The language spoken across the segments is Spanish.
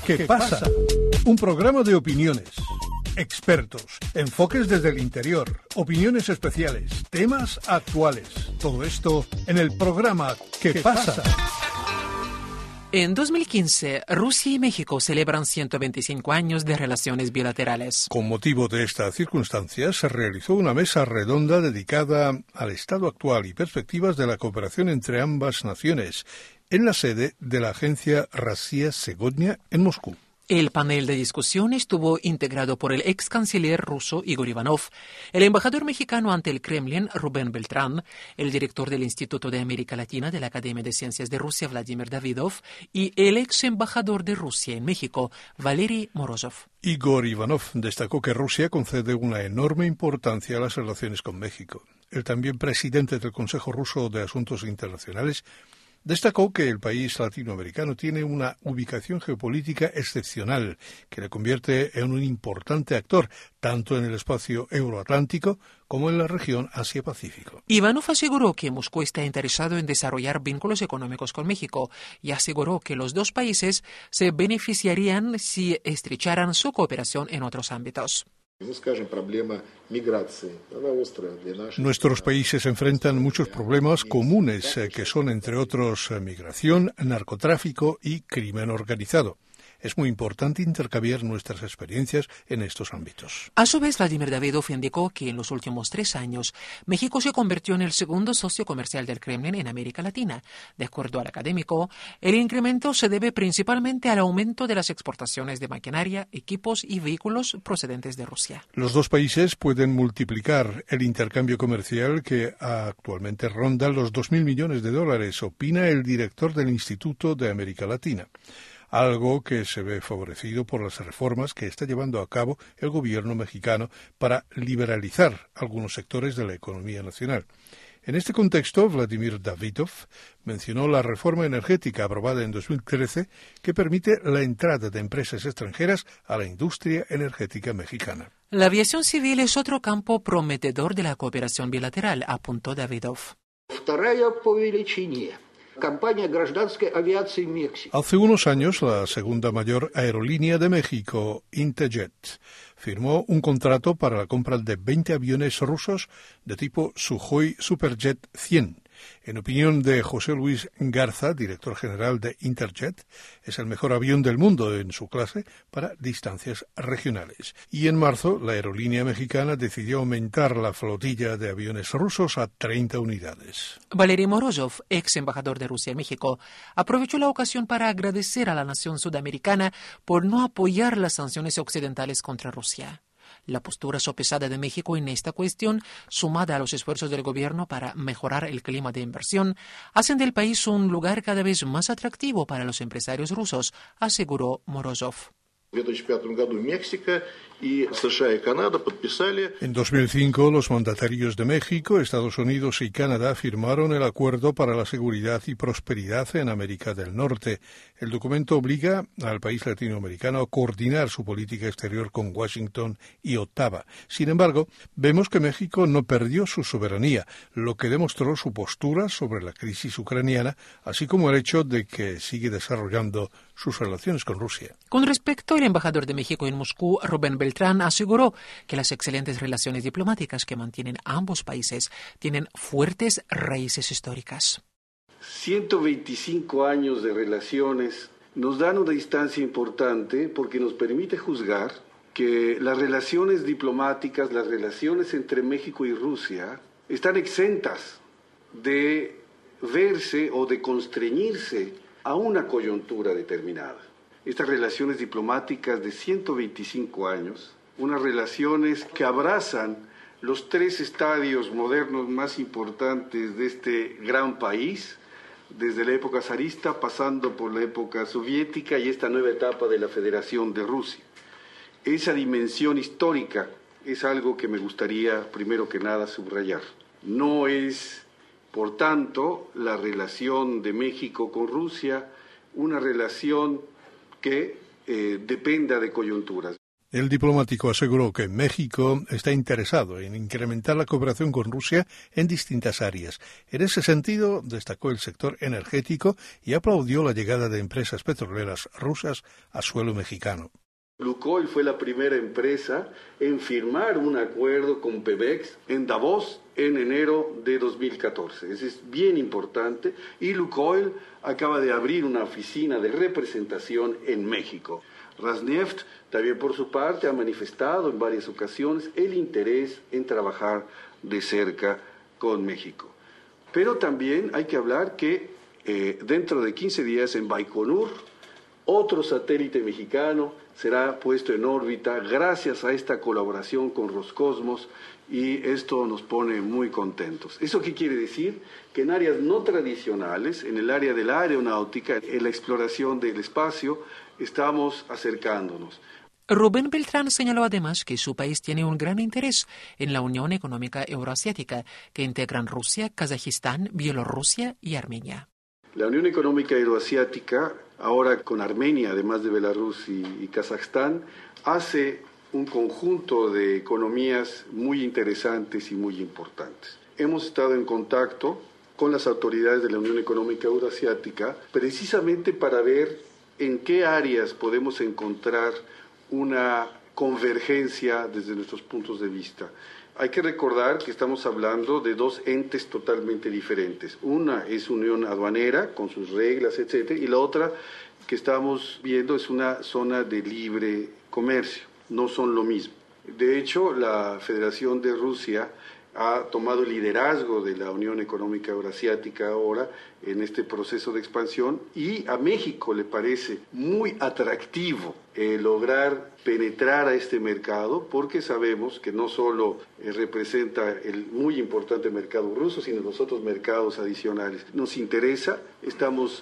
¿Qué pasa? Un programa de opiniones, expertos, enfoques desde el interior, opiniones especiales, temas actuales. Todo esto en el programa ¿Qué pasa? En 2015, Rusia y México celebran 125 años de relaciones bilaterales. Con motivo de esta circunstancia, se realizó una mesa redonda dedicada al estado actual y perspectivas de la cooperación entre ambas naciones, en la sede de la agencia Rossiya Segodnya en Moscú. El panel de discusión estuvo integrado por el ex canciller ruso Igor Ivanov, el embajador mexicano ante el Kremlin Rubén Beltrán, el director del Instituto de América Latina de la Academia de Ciencias de Rusia Vladimir Davidov y el ex embajador de Rusia en México Valery Morozov. Igor Ivanov destacó que Rusia concede una enorme importancia a las relaciones con México. El también presidente del Consejo Ruso de Asuntos Internacionales destacó que el país latinoamericano tiene una ubicación geopolítica excepcional que le convierte en un importante actor tanto en el espacio euroatlántico como en la región Asia-Pacífico. Ivanov aseguró que Moscú está interesado en desarrollar vínculos económicos con México y aseguró que los dos países se beneficiarían si estrecharan su cooperación en otros ámbitos. Nuestros países enfrentan muchos problemas comunes que son, entre otros, migración, narcotráfico y crimen organizado. Es muy importante intercambiar nuestras experiencias en estos ámbitos. A su vez, Vladimir Davidov indicó que en los últimos 3 años, México se convirtió en el segundo socio comercial del Kremlin en América Latina. De acuerdo al académico, el incremento se debe principalmente al aumento de las exportaciones de maquinaria, equipos y vehículos procedentes de Rusia. Los dos países pueden multiplicar el intercambio comercial que actualmente ronda los $2.000 millones, opina el director del Instituto de América Latina. Algo que se ve favorecido por las reformas que está llevando a cabo el gobierno mexicano para liberalizar algunos sectores de la economía nacional. En este contexto, Vladimir Davidov mencionó la reforma energética aprobada en 2013 que permite la entrada de empresas extranjeras a la industria energética mexicana. La aviación civil es otro campo prometedor de la cooperación bilateral, apuntó Davidov. Hace unos años, la segunda mayor aerolínea de México, Interjet, firmó un contrato para la compra de 20 aviones rusos de tipo Sukhoi Superjet 100. En opinión de José Luis Garza, director general de Interjet, es el mejor avión del mundo en su clase para distancias regionales. Y en marzo, la aerolínea mexicana decidió aumentar la flotilla de aviones rusos a 30 unidades. Valery Morozov, ex embajador de Rusia en México, aprovechó la ocasión para agradecer a la nación sudamericana por no apoyar las sanciones occidentales contra Rusia. La postura sopesada de México en esta cuestión, sumada a los esfuerzos del gobierno para mejorar el clima de inversión, hacen del país un lugar cada vez más atractivo para los empresarios rusos, aseguró Morozov. En 2005, los mandatarios de México, Estados Unidos y Canadá firmaron el Acuerdo para la Seguridad y Prosperidad en América del Norte. El documento obliga al país latinoamericano a coordinar su política exterior con Washington y Ottawa. Sin embargo, vemos que México no perdió su soberanía, lo que demostró su postura sobre la crisis ucraniana, así como el hecho de que sigue desarrollando sus relaciones con Rusia. Con respecto al embajador de México en Moscú, Rubén Beltrán, aseguró que las excelentes relaciones diplomáticas que mantienen ambos países tienen fuertes raíces históricas. 125 años de relaciones nos dan una distancia importante porque nos permite juzgar que las relaciones diplomáticas, las relaciones entre México y Rusia, están exentas de verse o de constreñirse a una coyuntura determinada. Estas relaciones diplomáticas de 125 años, unas relaciones que abrazan los 3 estadios modernos más importantes de este gran país, desde la época zarista, pasando por la época soviética y esta nueva etapa de la Federación de Rusia. Esa dimensión histórica es algo que me gustaría, primero que nada, subrayar. No es, por tanto, la relación de México con Rusia una relación que dependa de coyunturas. El diplomático aseguró que México está interesado en incrementar la cooperación con Rusia en distintas áreas. En ese sentido, destacó el sector energético y aplaudió la llegada de empresas petroleras rusas a suelo mexicano. Lukoil fue la primera empresa en firmar un acuerdo con Pemex en Davos en enero de 2014. Eso es bien importante. Y Lukoil acaba de abrir una oficina de representación en México. Rosneft también por su parte ha manifestado en varias ocasiones el interés en trabajar de cerca con México. Pero también hay que hablar que dentro de 15 días en Baikonur, otro satélite mexicano será puesto en órbita gracias a esta colaboración con Roscosmos y esto nos pone muy contentos. ¿Eso qué quiere decir? Que en áreas no tradicionales, en el área de la aeronáutica, en la exploración del espacio, estamos acercándonos. Rubén Beltrán señaló además que su país tiene un gran interés en la Unión Económica Euroasiática, que integran Rusia, Kazajistán, Bielorrusia y Armenia. La Unión Económica Euroasiática, ahora con Armenia, además de Belarus y Kazajstán, hace un conjunto de economías muy interesantes y muy importantes. Hemos estado en contacto con las autoridades de la Unión Económica Euroasiática precisamente para ver en qué áreas podemos encontrar una convergencia desde nuestros puntos de vista. Hay que recordar que estamos hablando de dos entes totalmente diferentes. Una es unión aduanera, con sus reglas, etc., y la otra que estamos viendo es una zona de libre comercio. No son lo mismo. De hecho, la Federación de Rusia ha tomado el liderazgo de la Unión Económica Eurasiática ahora en este proceso de expansión y a México le parece muy atractivo lograr penetrar a este mercado porque sabemos que no solo representa el muy importante mercado ruso, sino los otros mercados adicionales. Nos interesa, estamos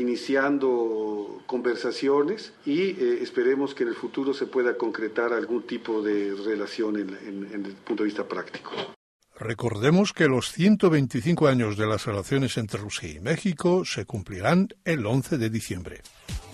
iniciando conversaciones y esperemos que en el futuro se pueda concretar algún tipo de relación en el punto de vista práctico. Recordemos que los 125 años de las relaciones entre Rusia y México se cumplirán el 11 de diciembre.